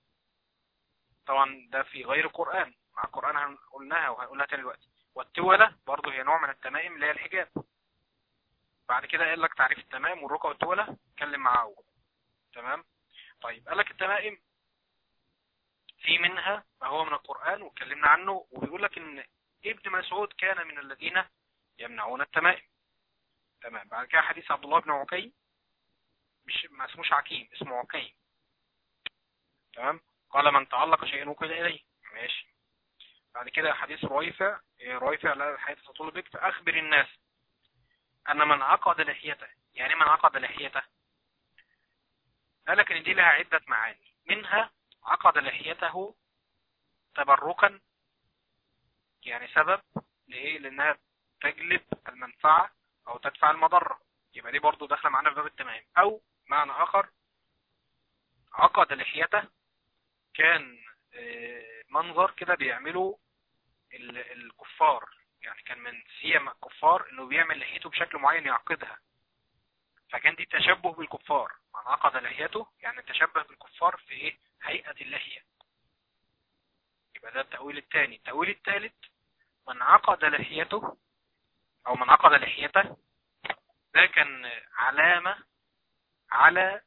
طبعا ده في غير القرآن، مع القرآن قلناها وهنقولها تاني دلوقتي. والتولة برضه هي نوع من التمائم اللي هي الحجاب. بعد كده قال لك تعريف التمائم والرقى والتولة اتكلم معاه اول. تمام. طيب قال لك التمائم في منها ما هو من القرآن واتكلمنا عنه، وبيقول لك ان ابن مسعود كان من الذين يمنعون التمائم. تمام. بعد كده حديث عبد الله بن عقيم، مش ما اسموش عكيم، اسمه عقيم. تمام. قال من تعلق شيئا وكل إليه. ماشي. بعد كده حديث رويفع لا الحياة تطول بك فأخبر الناس أن من عقد لحيته. يعني من عقد لحيته قال لك ان دي لها عدة معاني، منها عقد لحيته تبركا، يعني سبب لانها تجلب المنفعة او تدفع المضرة. يبقى دي برضو داخله معانا في باب التمائم. او معنى اخر عقد لحيته كان منظر كده بيعمله الكفار، يعني كان من سيم الكفار انه بيعمل لحيته بشكل معين يعقدها، فكان دي تشبه بالكفار. من عقد لحيته يعني تشبه بالكفار في هيئة اللحية. يبقى ده التأويل الثاني. التأويل الثالث من عقد لحيته او من عقد لحيته ده كان علامة على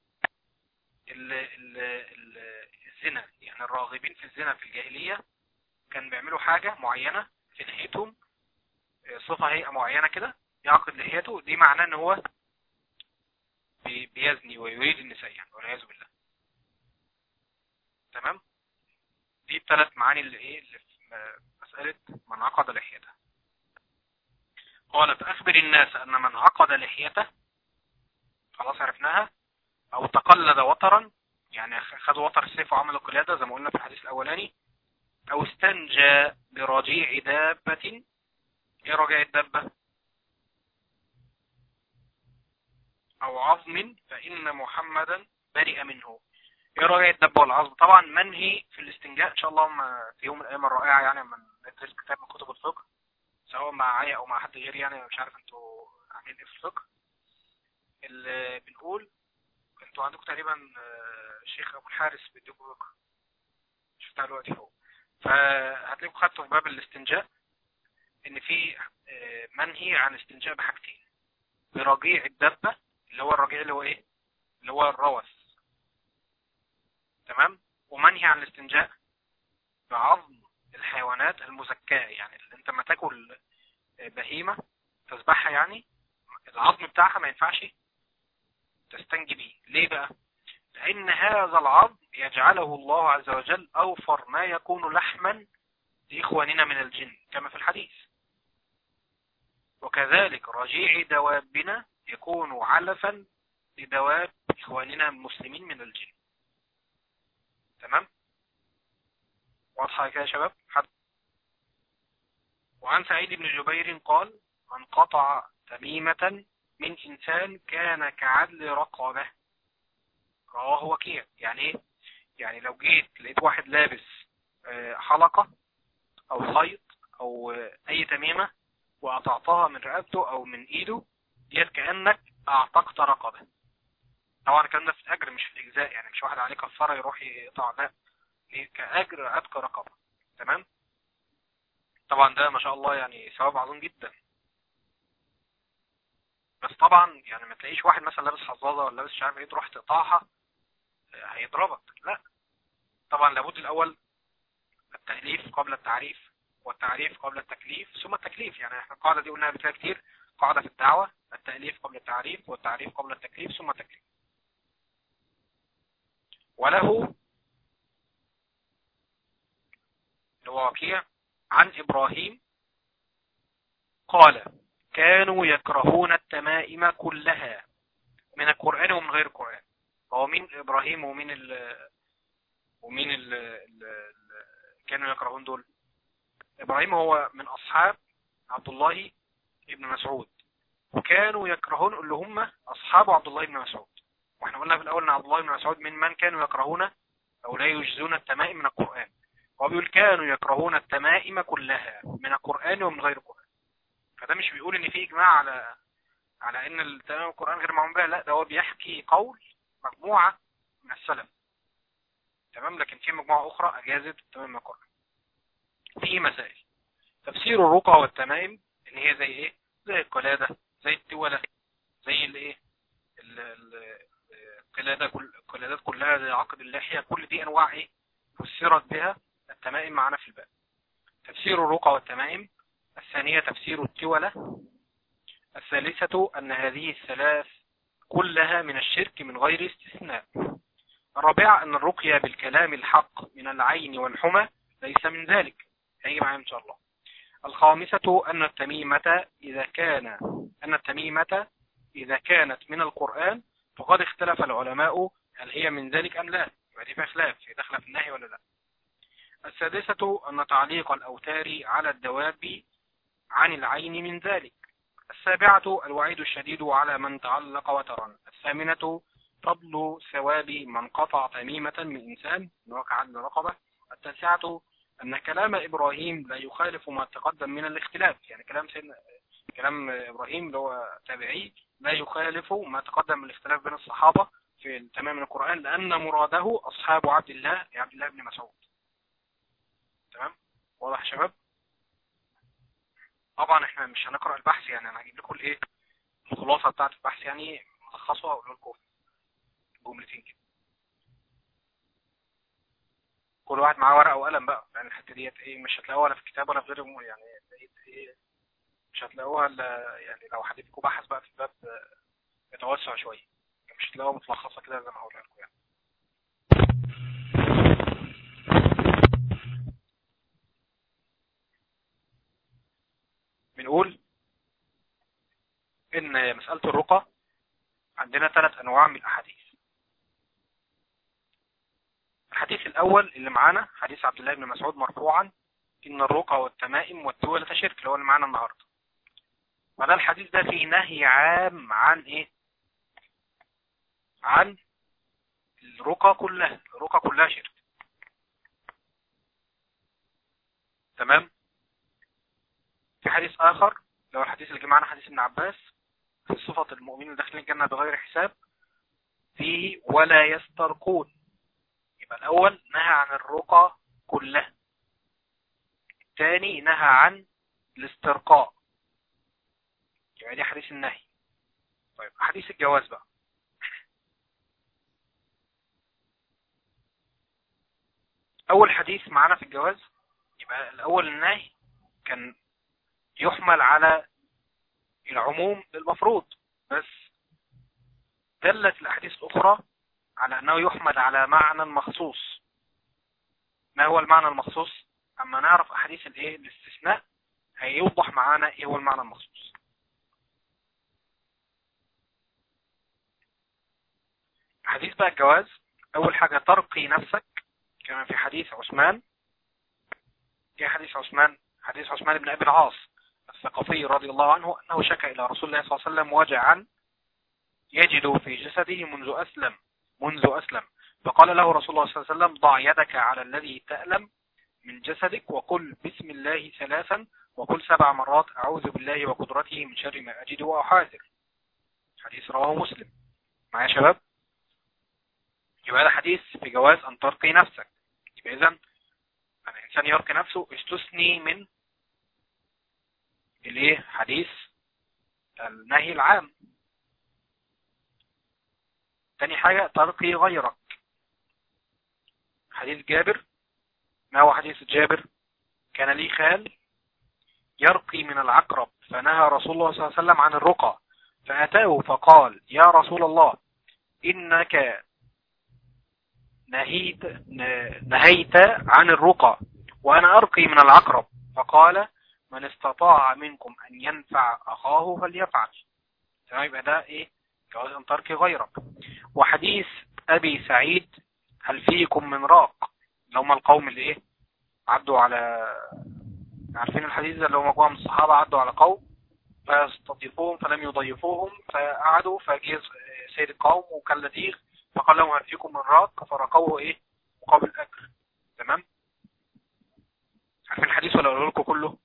الزنا. يعني الراغبين في الزنا في الجاهلية كان بيعملوا حاجة معينة في لحيتهم، صفة هيئة معينة كده، يعقد لحيته، دي معناه ان هو بيزني ويريد النساء يعني، والعياذ بالله. تمام. دي الثلاث معاني اللي في مسألة من عقد لحيته. قال فأخبر الناس أن من عقد لحيته، خلاص عرفناها، أو تقلد وترا، يعني خد وتر السيف وعمل قلادة زي ما قلنا في الحديث الأولاني، أو استنجى برجيع دابة. إيه رجيع الدابة؟ أو عظم، فإن محمدا برئ منه. إيه رجيع الدابة والعظم؟ طبعا منهي في الاستنجاء إن شاء الله في يوم من الأيام الرائعة، يعني لما ندرس كتاب من كتب الفقه سواء معايا أو مع حد غيري، يعني مش عارف أنتوا عاملين إيه في الفقه. اللي بنقول أنتوا عندكم تقريبا الشيخ أبو الحارس بيديكم فقه، شفتها دلوقتي فوق، فهتلاقوا خدتوا في باب الاستنجاء ان في منهي عن الاستنجاء بحاجتين: برجيع الدابة، اللي هو الرجيع اللي هو ايه، اللي هو الروث، تمام، ومنهي عن الاستنجاء بعظم الحيوانات المزكاة، يعني اللي انت ما تاكل بهيمة تذبحها، يعني العظم بتاعها ما ينفعش تستنجي بيه. ليه بقى؟ لان هذا العظم يجعله الله عز وجل اوفر ما يكون لحما لإخواننا من الجن كما في الحديث، وكذلك رجيع دوابنا يكون علفا لدواب إخواننا المسلمين من الجن. تمام؟ واضحة كده يا شباب؟ وعن سعيد بن جبير قال: من قطع تميمة من إنسان كان كعدل رقبة. رواه وكيع. يعني إيه؟ يعني لو جيت لقيت واحد لابس حلقة أو خيط أو أي تميمة وقطعتها من رقبته أو من إيده، ديت كأنك أعتقت رقبة. طبعا الكلام ده في الأجر مش في الإجزاء، يعني مش واحد عليه كفارة يروح يقطع، لا، كأجر عتق رقبة. تمام؟ طبعا ده ما شاء الله يعني ثواب عظيم جدا. بس طبعا يعني ما تلاقيش واحد مثلا لابس حظاظة ولا لابس مش عارف ايه تروح تقطعها هيضربك، لا. طبعا لابد الأول التأليف قبل التعريف، والتعريف قبل التكليف، ثم التكليف. يعني احنا القاعدة دي قلناها بكده كتير، قاعدة في الدعوة: التأليف قبل التعريف، والتعريف قبل التكليف، ثم التكليف. وله هو وكيع عن إبراهيم قال: كانوا يكرهون التمائم كلها من القرآن ومن غير القرآن. هو مين إبراهيم ومين كانوا يكرهون دول؟ إبراهيم هو من أصحاب عبد الله ابن مسعود، وكانوا يكرهون اللي هم أصحاب عبد الله ابن مسعود. واحنا قلنا في الأول أن عبد الله ابن مسعود من كانوا يكرهون أو لا يجزون التمائم من القرآن. هو بيقول كانوا يكرهون التمائم كلها من القرآن ومن غير القرآن. فده مش بيقول ان في اجماع على ان التمائم القرآن غير معمول بها، لا، ده هو بيحكي قول مجموعة من السلف. تمام؟ لكن في مجموعة اخرى اجازت التمائم القرآن. في مسائل تفسير الرقى والتمائم اللي هي زي ايه؟ زي القلادة، زي التولة، زي الايه، القلادات كلها، زي عقد اللحية، كل دي انواع ايه فسرت بها التمائم معنا في الباب. تفسير الرقى والتمائم. الثانية تفسير التولة. الثالثة أن هذه الثلاث كلها من الشرك من غير استثناء. الرابعة أن الرقية بالكلام الحق من العين والحمى ليس من ذلك، هيجي معايا إن شاء الله. الخامسة أن التميمة إذا كانت من القرآن فقد اختلف العلماء هل هي من ذلك أم لا، يبقى دي فيها خلاف، هي داخلة في النهي ولا لا. السادسة أن تعليق الأوتار على الدواب عن العين من ذلك. السابعة الوعيد الشديد على من تعلق وترا. الثامنة فضل ثواب من قطع تميمة من إنسان وقع عن رقبة. التاسعة أن كلام إبراهيم لا يخالف ما تقدم من الاختلاف، يعني كلام إبراهيم اللي هو تابعي لا يخالف ما تقدم من الاختلاف بين الصحابة في التمام من القرآن، لأن مراده أصحاب عبد الله بن مسعود. تمام؟ واضح يا شباب؟ طبعا احنا مش هنقرأ البحث، يعني انا هجيب لكم الايه الخلاصة بتاعت البحث، يعني ملخصها واقول لكم جملتين كده. كل واحد معاه ورقة وقلم بقى، يعني الحتة ديت ايه مش هتلاقوها ولا في الكتاب ولا في غيره، يعني ايه مش هتلاقوها يعني لو حد فيكم بحث بقى في الباب يتوسع شوية، يعني مش هتلاقوها متلخصة كده زي ما هقولها لكم يعني. بنقول مسألة الرقى عندنا 3 أنواع من الأحاديث. الحديث الأول اللي معانا حديث عبد الله بن مسعود مرفوعا: إن الرقى والتمائم والتولة شرك، اللي هو اللي معانا النهاردة. وده الحديث ده فيه نهي عام عن إيه؟ عن الرقى كلها. الرقى كلها شرك. تمام. في حديث آخر لو الحديث اللي معانا حديث ابن عباس في صفة المؤمنين داخلين الجنة بغير حساب فيه ولا يسترقون. يبقى الأول نهى عن الرقى كلها، الثاني نهى عن الاسترقاء، يبقى دي حديث النهي. طيب حديث الجواز بقى. أول حديث معانا في الجواز، يبقى الأول النهي كان يحمل على العموم المفروض، بس دلت الأحاديث الأخرى على أنه يحمل على معنى مخصوص. ما هو المعنى المخصوص؟ أما نعرف أحاديث الاستثناء هيوضح معانا إيه هو المعنى المخصوص. حديث بقى الجواز، أول حاجة ترقي نفسك كما في حديث عثمان. في حديث عثمان بن أبي العاص الثقفي رضي الله عنه أنه شكى إلى رسول الله صلى الله عليه وسلم وجعا يجد في جسده منذ أسلم، فقال له رسول الله صلى الله عليه وسلم: ضع يدك على الذي تألم من جسدك وقل بسم الله 3 وقل 7 مرات أعوذ بالله وقدرته من شر ما أجد وأحاذر. حديث رواه مسلم. معايا يا شباب؟ يبقى هذا حديث في جواز أن ترقي نفسك. يبقى إذن الإنسان يرقي نفسه استثني من حديث النهي العام. تاني حاجة ترقي غيرك. حديث جابر. ما هو حديث جابر؟ كان لي خال يرقي من العقرب فنهى رسول الله صلى الله عليه وسلم عن الرقى، فأتاه فقال: يا رسول الله إنك نهيت عن الرقى وأنا أرقي من العقرب. فقال: من استطاع منكم أن ينفع أخاه فليفعل. تمام. يبقى ده جواز أن ترقي غيرك. وحديث أبي سعيد: هل فيكم من راق؟ لهم القوم اللي عدوا على، عارفين الحديث ده، اللي هم مجموعة من الصحابة عدوا على قوم فاستضيفوهم فلم يضيفوهم فقعدوا، فجاء سيد القوم وكان لديغ فقال لهم: هل فيكم من راق؟ فرقوه مقابل أجر. تمام. عارفين الحديث ولا أقول لكم كله؟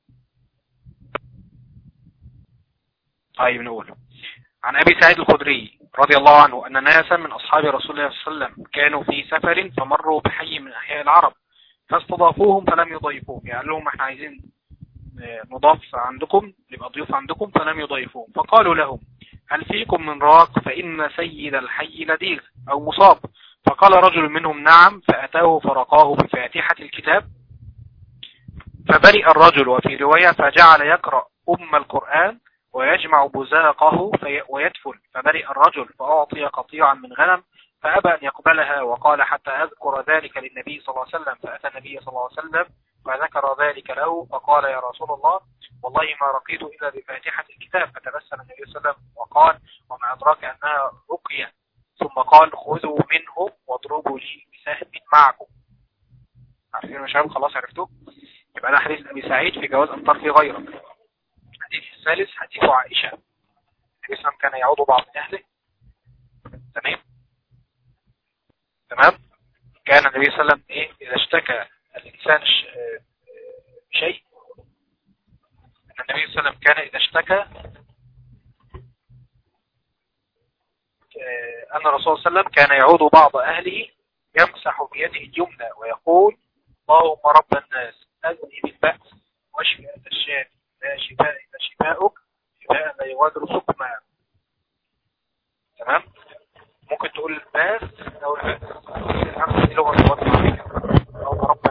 طيب نقوله. عن أبي سعيد الخدري رضي الله عنه أن ناسا من أصحاب رسول الله صلى الله عليه وسلم كانوا في سفر فمروا بحي من أحياء العرب فاستضافوهم فلم يضيفوهم، يعني لهم احنا عايزين نضاف عندكم، نبقى ضيوف عندكم، فلم يضيفوهم. فقالوا لهم: هل فيكم من راق؟ فإن سيد الحي لديغ أو مصاب. فقال رجل منهم: نعم. فأتاه فرقاه بفاتحة الكتاب فبرئ الرجل. وفي رواية: فجعل يقرأ القرآن ويجمع بزاقه ويدفل. فبرئ الرجل فأعطي قطيعا من غنم فأبى أن يقبلها، وقال: حتى أذكر ذلك للنبي صلى الله عليه وسلم. فأتى النبي صلى الله عليه وسلم فذكر ذلك له فقال: يا رسول الله والله ما رقيت إلا بفاتحة الكتاب. فتبسم النبي صلى الله عليه وسلم وقال: وما أدراك أنها رقية. ثم قال: خذوا منه واضربوا لي بسهم معكم. عارفين يا شباب؟ خلاص عرفتوه. يبقى ده حديث أبي سعيد في جواز أن ترقي غيرك. الحديث الثالث حديث عائشة. النبي كان يعود بعض أهله. تمام. كان النبي صلى الله عليه وسلم إذا اشتكى الإنسان شيء، النبي صلى الله عليه وسلم كان إذا اشتكى أن الرسول صلى الله عليه وسلم كان يعود بعض أهله يمسح بيده اليمنى ويقول: اللهم رب الناس أذني بالبأس واشف أنت الشافي لا شفاء إلا شفاؤك شفاء لا يغادر سقما. تمام. ممكن تقول الباس أو البأس، دي لغة الوضع العربية. اللهم رب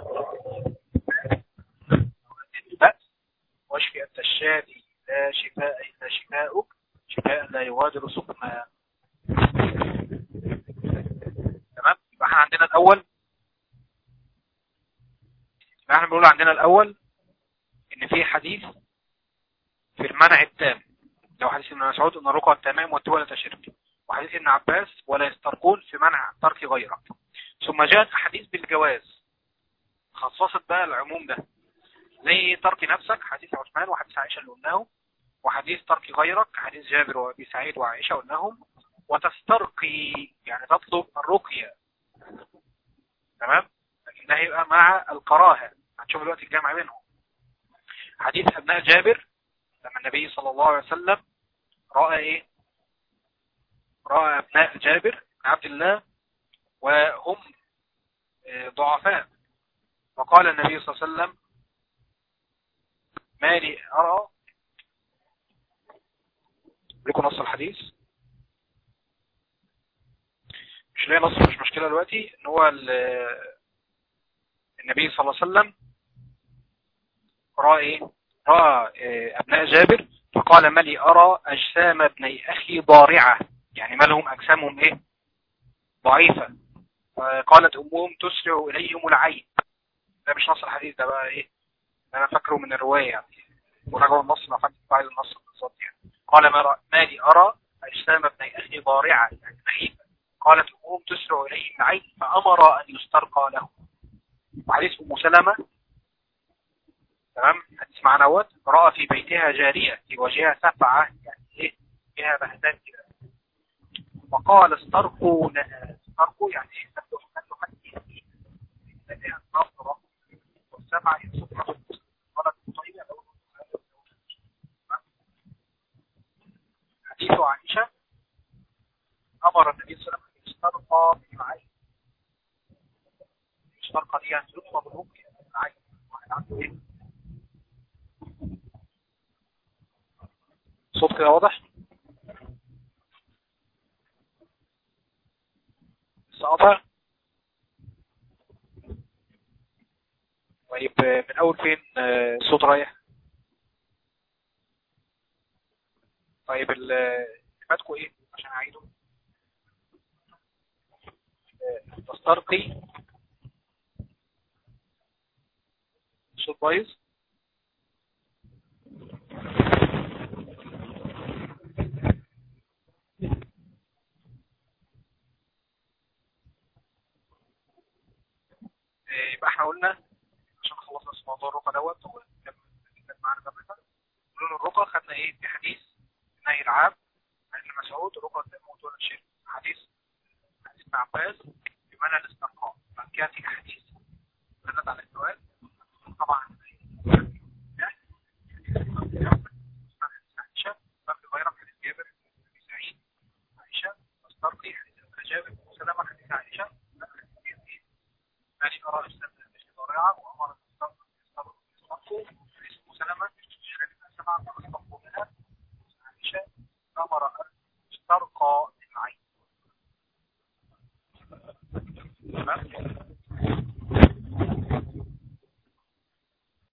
البأس واشف أنت الشافي لا شفاء إلا شفاؤك شفاء لا يغادر سقما. تمام. يبقى احنا عندنا الأول، احنا بنقول عندنا الأول إن في حديث في المنع التام لو حديث ابن مسعود ان الرقى التمام والتولة شرك، وحديث ابن عباس ولا يسترقون في منع ترك غيرك. ثم جاءت احاديث بالجواز خصصت بقى العموم ده، زي ترك نفسك حديث عثمان وحديث عائشة اللي قلناهم، وحديث ترك غيرك حديث جابر وابي سعيد وعائشة قلناهم، وتسترقي يعني تطلب الرقية. تمام، لكن ده هيبقى مع الكراهة، هنشوف دلوقتي الجمع بينهم. حديث ابناء جابر لما النبي صلى الله عليه وسلم رأى ايه؟ رأى ابناء جابر بن عبد الله وهم ضعفاء، وقال النبي صلى الله عليه وسلم ما لي أرى لكم نص الحديث، مش لاقي نص، مش مشكلة دلوقتي. ان هو النبي صلى الله عليه وسلم رأى ايه؟ رأى ابناء جابر فقال ما لي أرى أجسام ابني أخي ضارعة، يعني ما لهم أجسامهم ايه؟ ضعيفة. قالت أمهم تسرع إليهم العين. ده مش نص الحديث، ده بقى ايه؟ انا فاكره من الرواية يعني، وراجعوا النص ما فاكر بعد النص بالظبط يعني. قال ما لي أرى أجسام ابني أخي ضارعة يعني ضعيفة. قالت أمهم تسرع إليهم العين فأمر أن يسترقى له. وحديث أم سلمة تمام، حديث معنوت رأى في بيتها جارية في وجهها سفعة يعني ايه؟ فيها بهتان كده، وقال استرقوا لها. استرقوا يعني ايه؟ نفسوا حديث لها النصرة والسفعة يصفرها. قالت طيبة لو حديث عائشة أمر النبي صلى الله عليه وسلم أن يسترقى بالعين. يسترقى دي يعني يطلب الرقية بالعين. واحد عنده ايه؟ صوت كده واضح؟ السقطة. طيب من أول فين الصوت رايح؟ طيب كلماتكم ايه عشان أعيده؟ تسترقي. الصوت بايظ. يبقى احنا قلنا عشان خلصنا موضوع الرقى دوت وكان معانا قبل كده، قلنا الرقى خدنا ايه؟ في حديث النهي العام عن ابن مسعود الرقى التامة وطول الشرك، حديث ابن عباس بمنع الاسترقاء. بعد كده في احاديث دلت على الجواز طبعا، عائشة فرق غيرها حديث جابر بن سعيد عائشة واسترقي حديث ابن جابر وسلامة حديث عائشة مالي أرى أجسام التي ضارعة وأمر يسترقوا حديث مسلمة حديث سمع واسترقوا منها عائشة أمر أن يسترقى العين. تمام؟